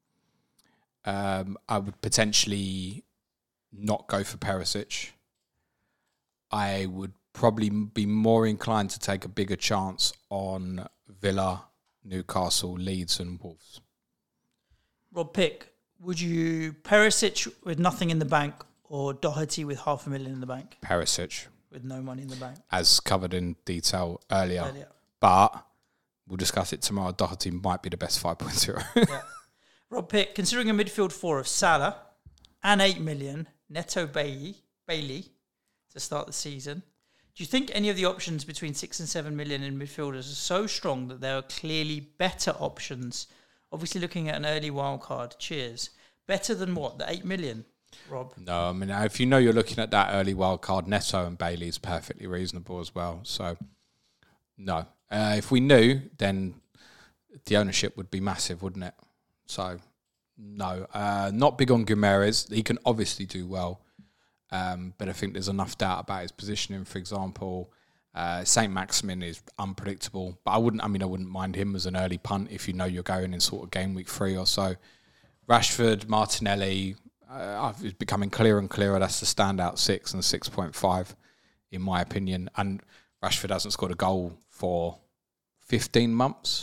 I would potentially not go for Perisic. I would probably be more inclined to take a bigger chance on Villa, Newcastle, Leeds and Wolves. Rob Pick, would you Perisic with nothing in the bank or Doherty with $500,000 in the bank? Perisic. With no money in the bank. As covered in detail earlier. But we'll discuss it tomorrow. Doherty might be the best 5.0. Yeah. Rob Pick, considering a midfield 4 of Salah and 8 million, Neto Bailey to start the season, do you think any of the options between 6 and 7 million in midfielders are so strong that there are clearly better options? Obviously looking at an early wild card. Cheers. Better than what? The 8 million, Rob? No, I mean, if you know you're looking at that early wild card, Neto and Bailey is perfectly reasonable as well. So, no. If we knew, then the ownership would be massive, wouldn't it? So, no. Not big on Guimaraes. He can obviously do well. But I think there's enough doubt about his positioning. For example, Saint Maximin is unpredictable. But I wouldn't mind him as an early punt if you know you're going in sort of game week 3 or so. Rashford, Martinelli, it's becoming clearer and clearer. That's the standout 6 and 6.5, in my opinion. And Rashford hasn't scored a goal for 15 months.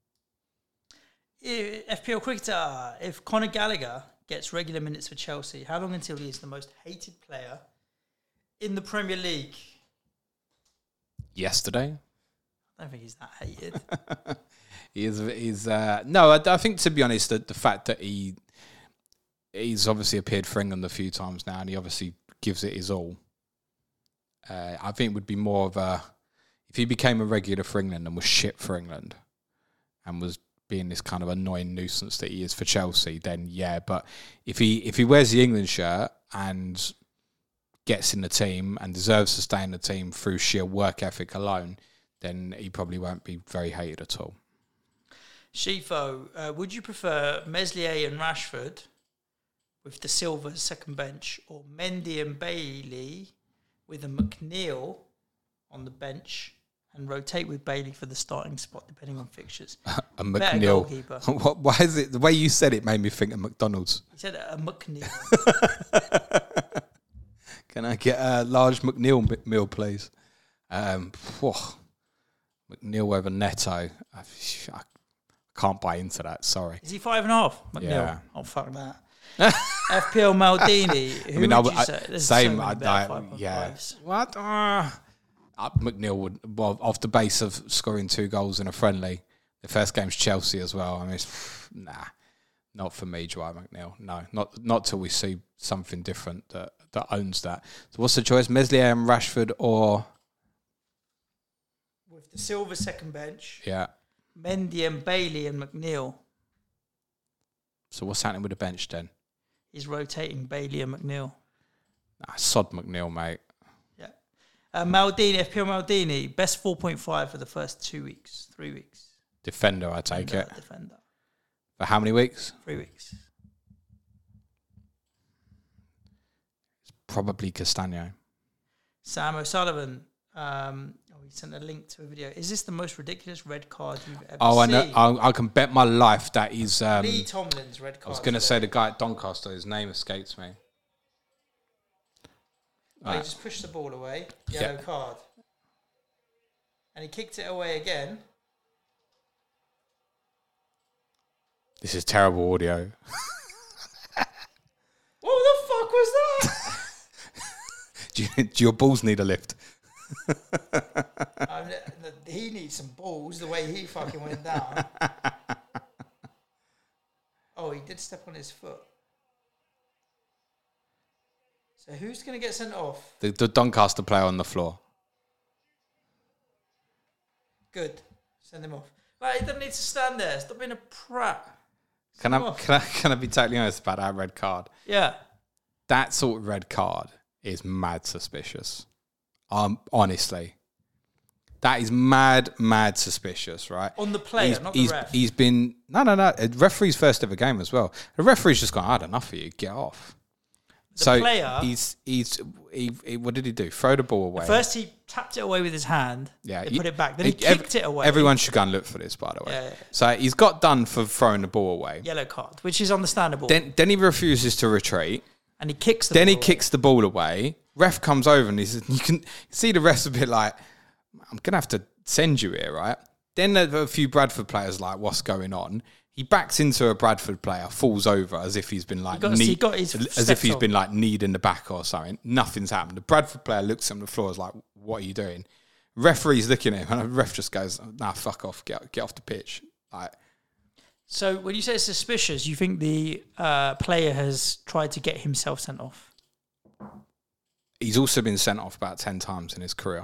FPL Cricketer, if Conor Gallagher gets regular minutes for Chelsea, how long until he is the most hated player in the Premier League? Yesterday. I don't think he's that hated. He's no, I think, to be honest, the fact that he he's obviously appeared for England a few times now, and he obviously gives it his all. I think it would be more of a... If he became a regular for England and was shit for England and was being this kind of annoying nuisance that he is for Chelsea, then yeah. But if he wears the England shirt and gets in the team and deserves to stay in the team through sheer work ethic alone, then he probably won't be very hated at all. Shifo, would you prefer Meslier and Rashford with the Silva second bench, or Mendy and Bailey with a McNeil on the bench and rotate with Bailey for the starting spot depending on fixtures? A McNeil. Why is it the way you said it made me think of McDonald's? You said a McNeil. Can I get a large McNeil meal, please? McNeil over Neto. I can't buy into that. Sorry. Is he 5.5? McNeil. Yeah. Oh, fuck that. FPL Maldini. Who would you say? There's same. so many better 5.5s. What? McNeil would, well, off the base of scoring 2 goals in a friendly. The first game's Chelsea as well. I mean, nah, not for me, Dwight McNeil. No, not till we see something different that owns that. So what's the choice? Meslier and Rashford, or with the Silva second bench? Yeah. Mendy and Bailey and McNeil. So what's happening with the bench then? He's rotating Bailey and McNeil. Sod McNeil, mate. Yeah. Maldini, FPL Maldini, best 4.5 for the first 2 weeks, 3 weeks. Defender, I take it. Defender. For how many weeks? 3 weeks. It's probably Castagno. Sam O'Sullivan, he sent a link to a video. Is this the most ridiculous red card you've ever seen? I know. I can bet my life that is... Lee Tomlin's red card. I was going to say the guy at Doncaster, his name escapes me. He just pushed the ball away, yellow card. And he kicked it away again. This is terrible audio. What the fuck was that? Do your balls need a lift? He needs some balls the way he fucking went down. Oh, he did step on his foot. So who's going to get sent off? The Doncaster player on the floor. Good. Send him off. Right, he doesn't need to stand there. Stop being a prat. Can I be totally honest about that red card? Yeah. That sort of red card is mad suspicious. Honestly. That is mad suspicious, right? On the player, not the ref. He's been... No. Referee's first ever game as well. The referee's just gone, I had enough of you, get off. The player... He what did he do? Throw the ball away. First he tapped it away with his hand. Yeah. He put it back. Then he kicked it away. Everyone should go and look for this, by the way. Yeah. So he's got done for throwing the ball away. Yellow card, which is understandable. Then he refuses to retreat. And he kicks the Then ball he kicks the ball away. Ref comes over and you can see the ref's a bit like, I'm going to have to send you here, right? Then a few Bradford players like, what's going on? He backs into a Bradford player, falls over as if he's been like he got his as if he's been like kneed in the back or something. Nothing's happened. The Bradford player looks on the floor, is like, "What are you doing?" Referee's looking at him, and the ref just goes, "Nah, fuck off, get off the pitch." Like, so when you say it's suspicious, you think the player has tried to get himself sent off? He's also been sent off about 10 times in his career.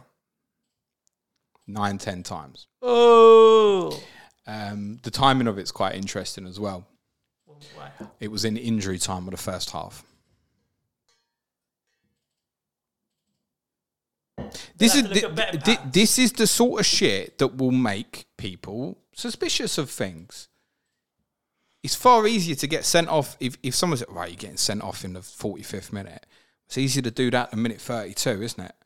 9-10 times. Oh. The timing of it's quite interesting as well. Why? It was in injury time of the first half. This is the sort of shit that will make people suspicious of things. It's far easier to get sent off if someone's like, right, you're getting sent off in the 45th minute. It's easier to do that in minute 32, isn't it?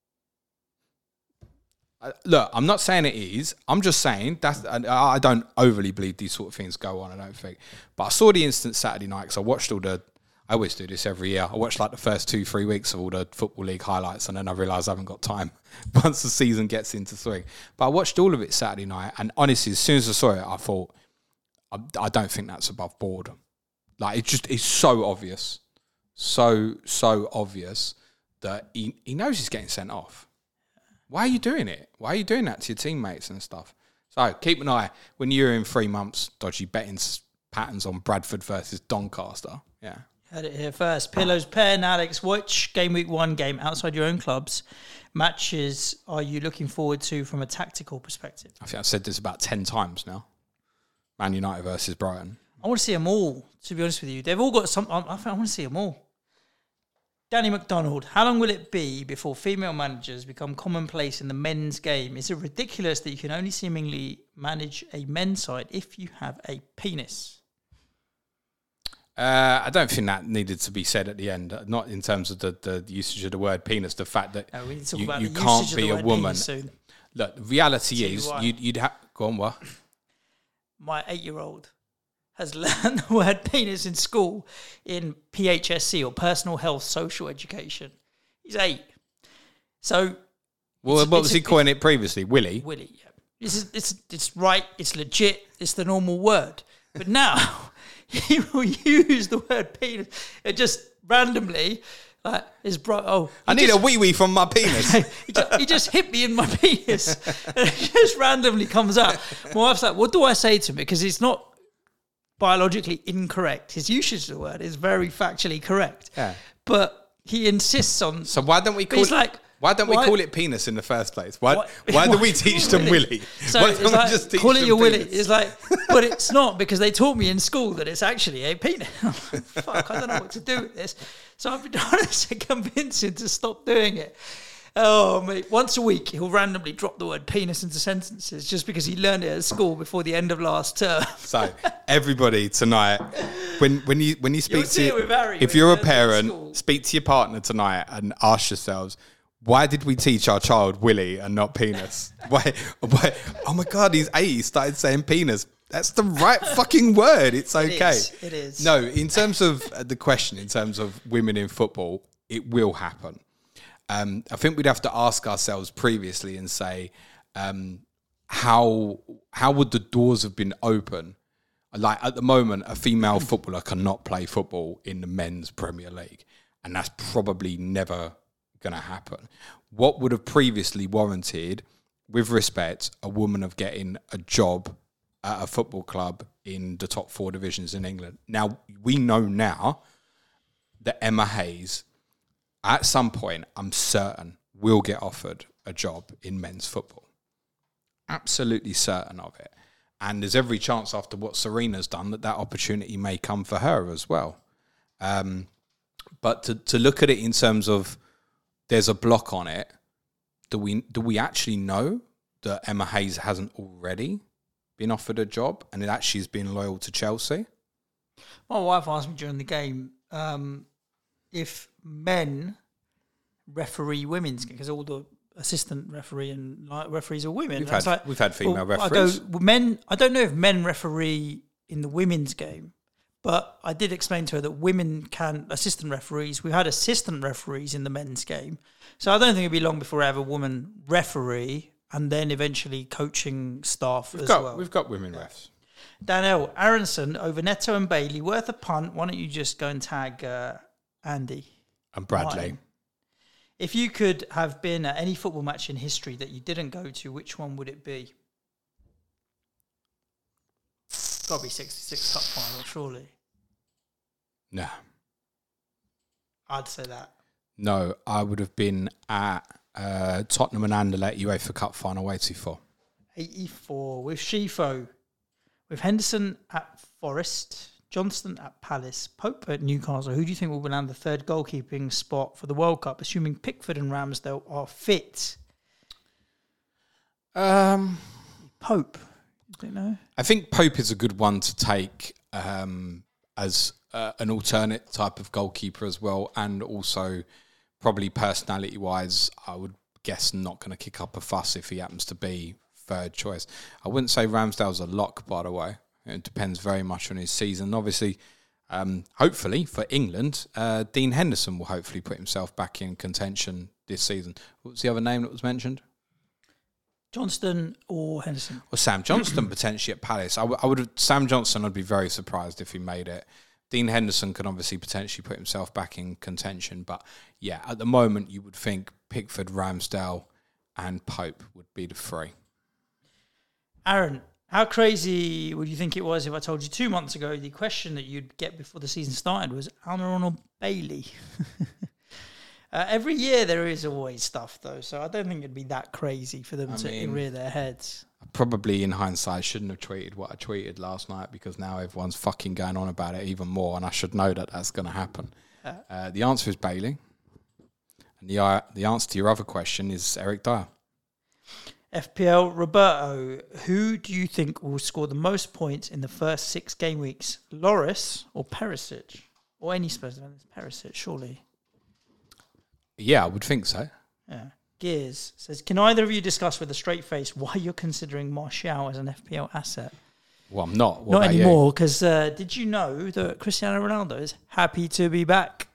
Look, I'm not saying it is. I'm just saying I don't overly believe these sort of things go on, I don't think. But I saw the instance Saturday night because I watched I always do this every year. I watch like the first 2-3 weeks of all the Football League highlights and then I realise I haven't got time once the season gets into swing. But I watched all of it Saturday night and honestly, as soon as I saw it, I thought, I don't think that's above board. Like, it's so obvious. So obvious that he knows he's getting sent off. Why are you doing it? Why are you doing that to your teammates and stuff? So keep an eye when you're in 3 months, dodgy betting patterns on Bradford versus Doncaster. Yeah. Heard it here first. Pillows pen, Alex. Which game week 1 game outside your own clubs matches are you looking forward to from a tactical perspective? I think I've said this about 10 times now. Man United versus Brighton. I want to see them all, to be honest with you. They've all got some. I think I want to see them all. Danny McDonald, how long will it be before female managers become commonplace in the men's game? Is it ridiculous that you can only seemingly manage a men's side if you have a penis? I don't think that needed to be said at the end. Not in terms of the usage of the word penis. The fact that We need to talk you, about you the can't usage of be the a word woman. penis soon. Look, the reality Tell you is why. you'd have... Go on, what? My 8-year-old has learned the word penis in school in PHSC, or Personal Health Social Education. He's 8. So... Well, what was he calling it previously? Willy? Willy, yeah. It's right, it's legit, it's the normal word. But now... he will use the word penis. It just randomly, like, his bro. Oh, I need a wee wee from my penis. he just hit me in my penis. And it just randomly comes out. My wife's like, what do I say to him? Because it's not biologically incorrect. His usage of the word is very factually correct. Yeah. But he insists on. So why don't we call he's it? like, Why don't we call it penis in the first place? Why do we teach them Willy? So Why it's don't we like, just teach call it them your Willy. penis? It's like, but it's not, because they taught me in school that it's actually a penis. I'm like, fuck, I don't know what to do with this. So I've been trying to convince him to stop doing it. Oh, mate. Once a week, he'll randomly drop the word penis into sentences just because he learned it at school before the end of last term. So everybody tonight, when you speak You'll see it with Harry if when you're he a goes to parent, school. speak to your partner tonight and ask yourselves, why did we teach our child Willy and not penis? Why? Oh my God, he's 8. He started saying penis. That's the right fucking word. It's okay. It is. No, in terms of the question, in terms of women in football, it will happen. I think we'd have to ask ourselves previously and say, how would the doors have been open? Like at the moment, a female footballer cannot play football in the men's Premier League, and that's probably never going to happen. What would have previously warranted, with respect, a woman of getting a job at a football club in the top 4 divisions in England? Now, we know now that Emma Hayes, at some point, I'm certain, will get offered a job in men's football. Absolutely certain of it. And there's every chance after what Serena's done that opportunity may come for her as well. But to look at it in terms of there's a block on it, do we actually know that Emma Hayes hasn't already been offered a job and it actually has been loyal to Chelsea? My wife asked me during the game if men referee women's, because all the assistant referee and referees are women. We've had female referees. I don't know if men referee in the women's game, but I did explain to her that women can assistant referees. We've had assistant referees in the men's game, so I don't think it'll be long before I have a woman referee and then eventually coaching staff well. We've got women refs. Danielle Aronson over Neto and Bailey, worth a punt. Why don't you just go and tag Andy And Bradley. Martin? If you could have been at any football match in history that you didn't go to, which one would it be? It's got to be 66 Cup final, surely. No. I'd say that. No, I would have been at Tottenham and Anderlecht UEFA Cup final 84. 84 with Shifo, with Henderson at Forest, Johnston at Palace, Pope at Newcastle. Who do you think will land the third goalkeeping spot for the World Cup, assuming Pickford and Ramsdale are fit? Pope, you don't know? I think Pope is a good one to take as an alternate type of goalkeeper as well, and also probably personality-wise, I would guess not going to kick up a fuss if he happens to be third choice. I wouldn't say Ramsdale's a lock, by the way. It depends very much on his season. Obviously, hopefully for England, Dean Henderson will hopefully put himself back in contention this season. What was the other name that was mentioned? Johnston or Henderson? Or Sam Johnston potentially at Palace. I would have Sam Johnston. I'd be very surprised if he made it. Dean Henderson can obviously potentially put himself back in contention, but yeah, at the moment you would think Pickford, Ramsdale, and Pope would be the three. Aaron, How crazy would you think it was if I told you 2 months ago the question that you'd get before the season started was Aaron Bailey? Every year there is always stuff, though, so I don't think it'd be that crazy for them to rear their heads. Probably in hindsight, shouldn't have tweeted what I tweeted last night because now everyone's fucking going on about it even more, and I should know that that's going to happen. The answer is Bailey. And the answer to your other question is Eric Dyer. FPL, Roberto, who do you think will score the most points in the first 6 game weeks? Loris or Perisic? Or any Spurs defender? Perisic, surely. Yeah, I would think so. Yeah. Gears says, can either of you discuss with a straight face why you're considering Martial as an FPL asset? Well, I'm not. Not anymore, because did you know that Cristiano Ronaldo is happy to be back?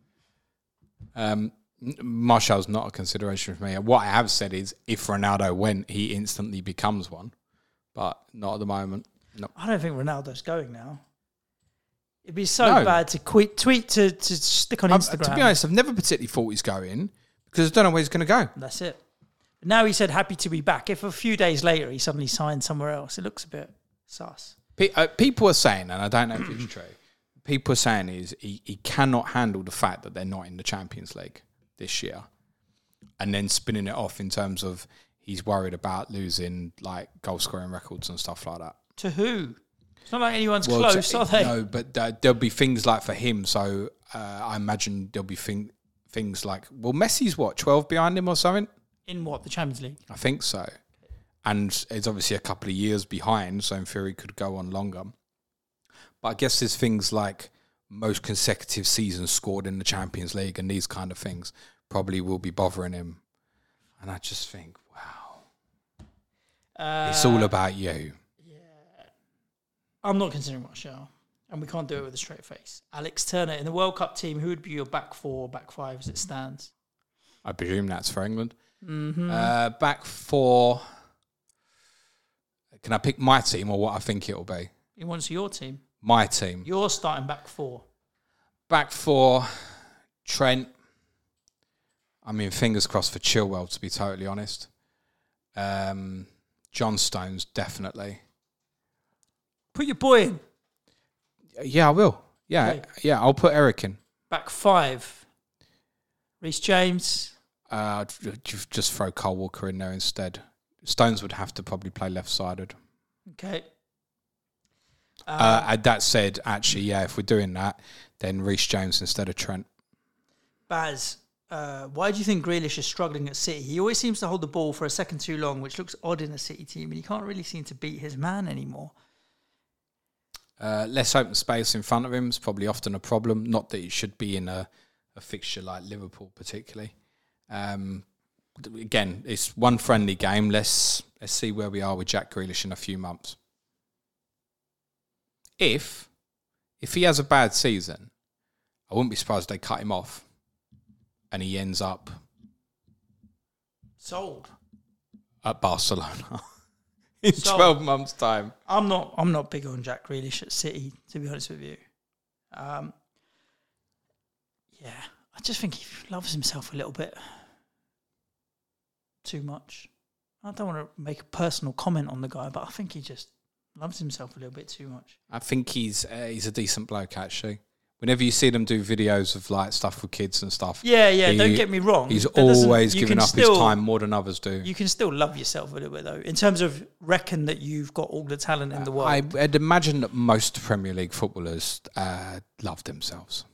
Martial's not a consideration for me. What I have said is if Ronaldo went, he instantly becomes one. But not at the moment. No. I don't think Ronaldo's going now. It'd be so bad to tweet to stick on Instagram. To be honest, I've never particularly thought he's going because I don't know where he's going to go. That's it. But now he said happy to be back. If a few days later he suddenly signed somewhere else, it looks a bit sus. People are saying, and I don't know if it's true, people are saying is he cannot handle the fact that they're not in the Champions League this year, and then spinning it off in terms of he's worried about losing like goal scoring records and stuff like that. To who? It's not like anyone's close, are they? No, but there'll be things like for him. So I imagine there'll be things like, well, Messi's what, 12 behind him or something? In what, the Champions League? I think so. And it's obviously a couple of years behind, so in theory could go on longer. But I guess there's things like most consecutive seasons scored in the Champions League and these kind of things probably will be bothering him. And I just think, wow, it's all about you. I'm not considering Martial, and we can't do it with a straight face. Alex Turner, in the World Cup team, who would be your back 4 or back 5 as it stands? I presume that's for England. Mm-hmm. Back 4, can I pick my team or what I think it'll be? He wants your team. My team. You're starting back 4. Back 4, Trent. I mean, fingers crossed for Chilwell, to be totally honest. John Stones, definitely. Put your boy in. Yeah, I will. Yeah, Okay. Yeah, I'll put Eric in. Back 5. Reece James. Just throw Kyle Walker in there instead. Stones would have to probably play left-sided. Okay. That said, actually, yeah, if we're doing that, then Reece James instead of Trent. Baz, why do you think Grealish is struggling at City? He always seems to hold the ball for a second too long, which looks odd in a City team, and he can't really seem to beat his man anymore. Less open space in front of him is probably often a problem. Not that it should be in a fixture like Liverpool, particularly. Again, it's one friendly game. Let's see where we are with Jack Grealish in a few months. If he has a bad season, I wouldn't be surprised if they cut him off and he ends up sold at Barcelona. In 12 months' time. I'm not big on Jack Grealish at City, to be honest with you. I just think he loves himself a little bit too much. I don't want to make a personal comment on the guy, but I think he just loves himself a little bit too much. I think he's a decent bloke, actually. Whenever you see them do videos of like stuff with kids and stuff. Yeah, don't get me wrong. He's always giving up his time more than others do. You can still love yourself a little bit, though. In terms of reckon that you've got all the talent in the world. I'd imagine that most Premier League footballers love themselves.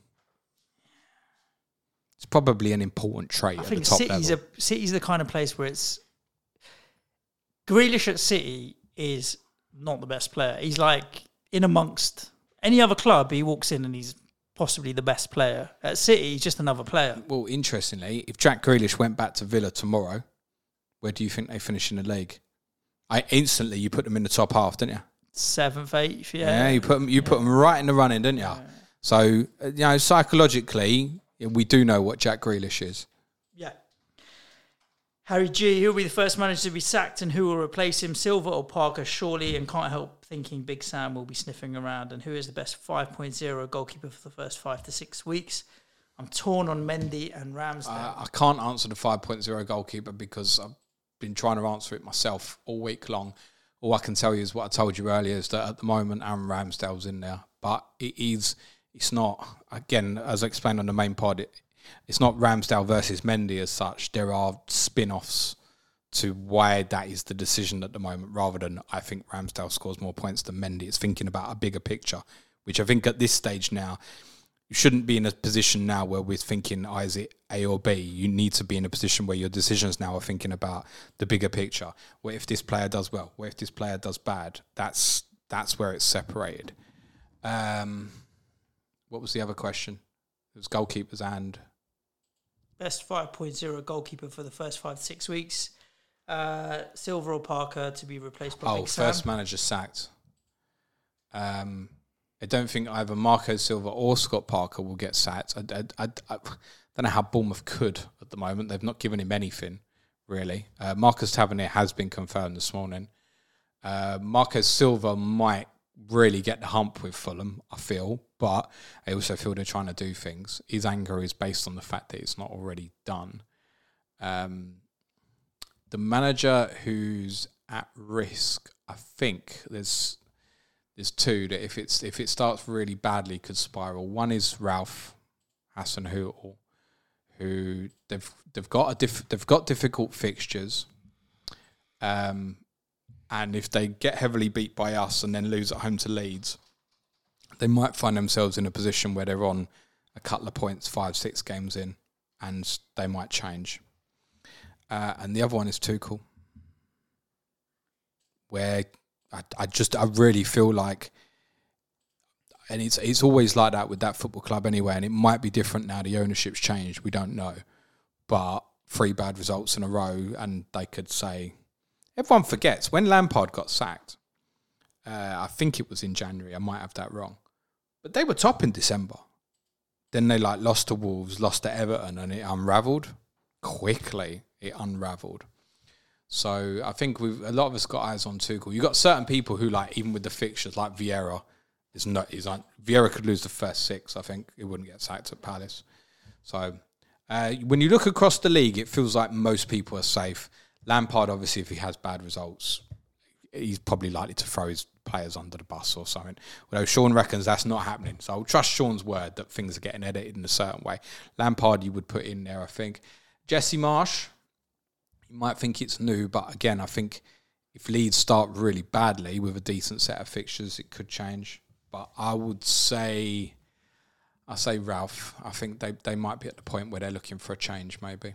It's probably an important trait at the top level. City's the kind of place where it's... Grealish at City is not the best player. He's like in amongst any other club, he walks in and he's possibly the best player. At City, he's just another player. Well, interestingly, if Jack Grealish went back to Villa tomorrow, where do you think they finish in the league? You put them in the top half, didn't you? 7th, 8th, yeah. Yeah, you put them right in the running, didn't you? Yeah. So, psychologically, we do know what Jack Grealish is. Yeah. Harry G, who will be the first manager to be sacked and who will replace him, Silva or Parker? Surely, and can't help thinking Big Sam will be sniffing around. And who is the best 5.0 goalkeeper for the first 5 to 6 weeks? I'm torn on Mendy and Ramsdale. I can't answer the 5.0 goalkeeper because I've been trying to answer it myself all week long. all I can tell you is what I told you earlier, is that at the moment Aaron Ramsdale's in there. But it's not, again, as I explained on the main pod, it's not Ramsdale versus Mendy as such. There are spin-offs to why that is the decision at the moment, rather than I think Ramsdale scores more points than Mendy. It's thinking about a bigger picture, which I think at this stage now, you shouldn't be in a position now where we're thinking, is it A or B? You need to be in a position where your decisions now are thinking about the bigger picture. What if this player does well? What if this player does bad? That's where it's separated. What was the other question? It was goalkeepers and... Best 5.0 goalkeeper for the first 5 to 6 weeks. Silva or Parker to be replaced by Big Sam. First manager sacked. I don't think either Marco Silva or Scott Parker will get sacked. I don't know how Bournemouth could at the moment. They've not given him anything, really. Marcus Tavernier has been confirmed this morning. Marco Silva might really get the hump with Fulham, I feel, but I also feel they're trying to do things. His anger is based on the fact that it's not already done. The manager who's at risk, I think there's two that if it starts really badly could spiral. One is Ralph Hasenhüttl, who they've got difficult fixtures, and if they get heavily beat by us and then lose at home to Leeds, they might find themselves in a position where they're on a couple of points 5-6 games in, and they might change. And the other one is Tuchel, where I really feel like, and it's always like that with that football club anyway, and it might be different now. The ownership's changed, we don't know. But 3 bad results in a row, and they could say, everyone forgets, when Lampard got sacked, I think it was in January, I might have that wrong, but they were top in December. Then they lost to Wolves, lost to Everton, and it unravelled. Quickly, it unravelled. So I think a lot of us got eyes on Tuchel. You've got certain people who, even with the fixtures, like Vieira, Vieira could lose the first 6. I think he wouldn't get sacked at Palace. So when you look across the league, it feels like most people are safe. Lampard, obviously, if he has bad results, he's probably likely to throw his players under the bus or something. Although Sean reckons that's not happening. So I'll trust Sean's word that things are getting edited in a certain way. Lampard you would put in there, I think. Jesse Marsh, you might think it's new, but again, I think if Leeds start really badly with a decent set of fixtures, it could change. But I say Ralph. I think they might be at the point where they're looking for a change, maybe.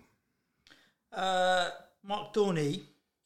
Mark Dorney.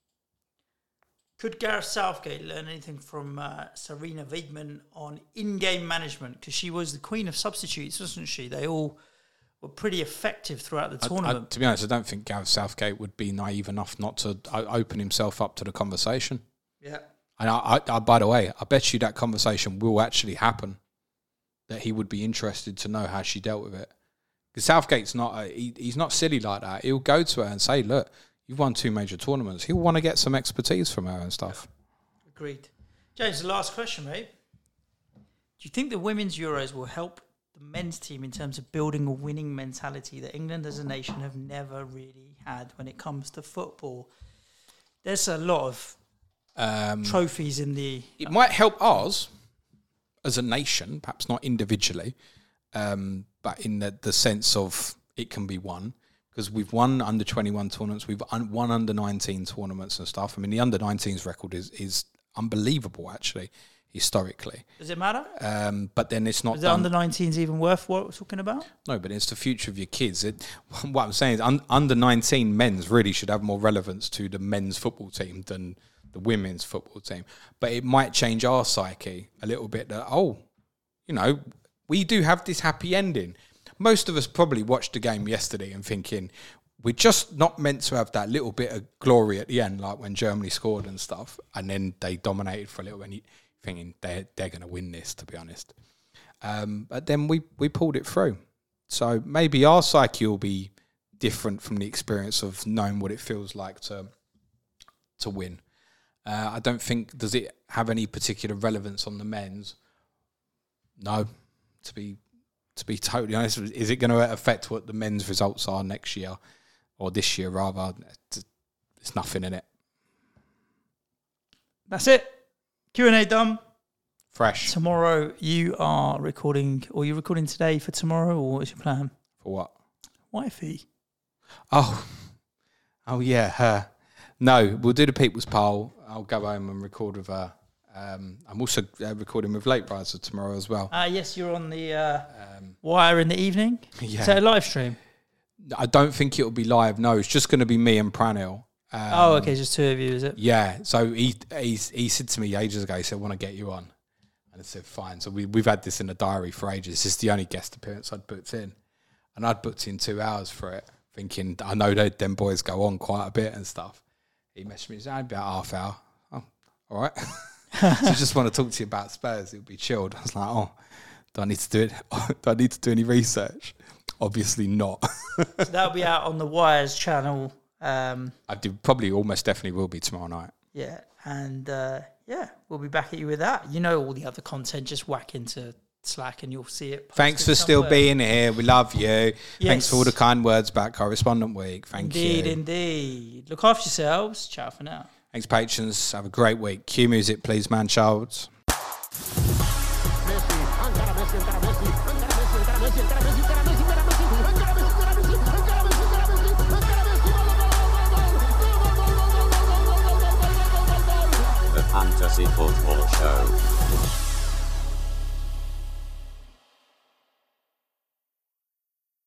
Could Gareth Southgate learn anything from Sarina Wiegman on in-game management? Because she was the queen of substitutes, wasn't she? They all were pretty effective throughout the tournament. To be honest, I don't think Gareth Southgate would be naive enough not to open himself up to the conversation. Yeah. And I by the way, I bet you that conversation will actually happen, that he would be interested to know how she dealt with it. Because Southgate's he's not silly like that. He'll go to her and say, look, you've won 2 major tournaments. He'll want to get some expertise from her and stuff. Agreed. James, the last question, mate. Do you think the Women's Euros will help the men's team in terms of building a winning mentality that England as a nation have never really had when it comes to football? There's a lot of trophies in the... It might help ours as a nation, perhaps not individually, but in the sense of it can be won. Because we've won under-21 tournaments, we've won under-19 tournaments and stuff. I mean, the under-19s record is unbelievable, actually, historically. Does it matter? But then it's not. Is the under-19s even worth what we're talking about? No, but it's the future of your kids. What I'm saying is under-19 men's really should have more relevance to the men's football team than the women's football team. But it might change our psyche a little bit that, we do have this happy ending. Most of us probably watched the game yesterday and thinking, we're just not meant to have that little bit of glory at the end, like when Germany scored and stuff, and then they dominated for a little bit, thinking they're going to win this, to be honest. But then we pulled it through. So maybe our psyche will be different from the experience of knowing what it feels like to win. I don't think, does it have any particular relevance on the men's? No, to be totally honest, is it going to affect what the men's results are next year, or this year rather? There's nothing in it. That's it. Q&A done. Fresh. Tomorrow you are recording, or you're recording today for tomorrow, or what's your plan? For what? Wifey. Oh yeah, her. No, we'll do the people's poll. I'll go home and record with her. I'm also recording with Late Riser tomorrow as well. Yes, you're on the Wire in the evening. Yeah. So a live stream. I don't think it'll be live. No, it's just going to be me and Pranil. Okay, just two of you, is it? Yeah. So he said to me ages ago, he said, I want to get you on. And I said, fine. So we've had this in the diary for ages. This is the only guest appearance I'd booked in. And I'd booked in 2 hours for it, thinking, I know that them boys go on quite a bit and stuff. He messaged me, he said, about half hour. Oh, all right. So I just want to talk to you about Spurs. It'll be chilled. I was like, oh, do I need to do it? Do I need to do any research? Obviously not. So that'll be out on the Wires channel. I do, probably almost definitely will be tomorrow night. Yeah, and we'll be back at you with that. You know all the other content, just whack into Slack and you'll see it. Thanks for still being here. We love you. Yes. Thanks for all the kind words about Correspondent Week. Thank you. Indeed. Look after yourselves. Ciao for now. Thanks, patrons. Have a great week. Cue music, please, man, Charles. The Fantasy Football Show.